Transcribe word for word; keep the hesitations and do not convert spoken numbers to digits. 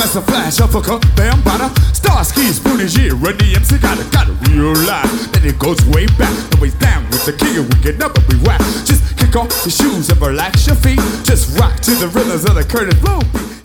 That's a flash of a bam bada. Starsky, Spoonie G, Run D M C, gotta, gotta realize that it goes way back. The ways down with the king and we get up and we whack. Just kick off your shoes and relax your feet. Just rock to the rhythms of the Curtis Blow beat.